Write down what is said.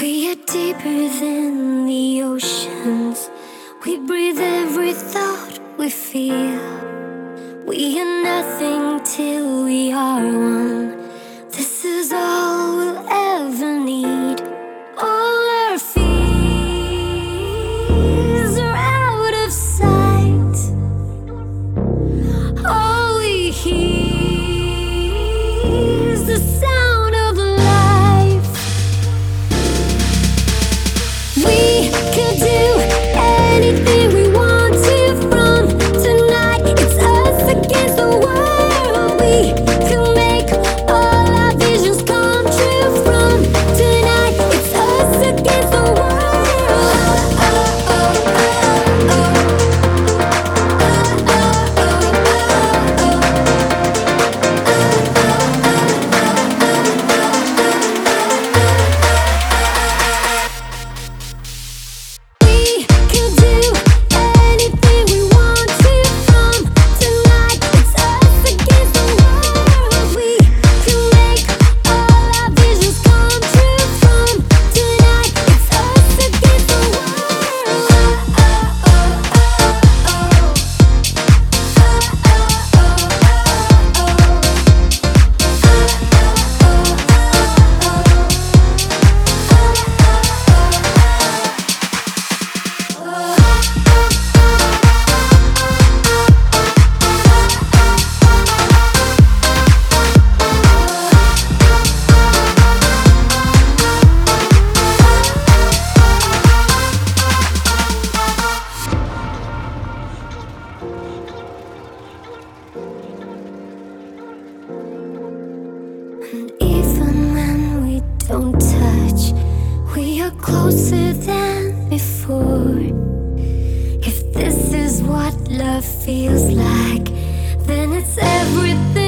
We are deeper than the oceans. We breathe every thought we feel. We are nothing till we are one. This is all we'll ever need. All our fears are out of sight. All we hear is the sound of life. We could do anything we want to from tonight. It's us against the world. We can make all our visions come true from tonight. It's us against the world. We can do anything we want to from tonight. It's us against the world. We can make all our visions come true from tonight. It's us against the And even when we don't touch, we are closer than before. If this is what love feels like, then it's everything.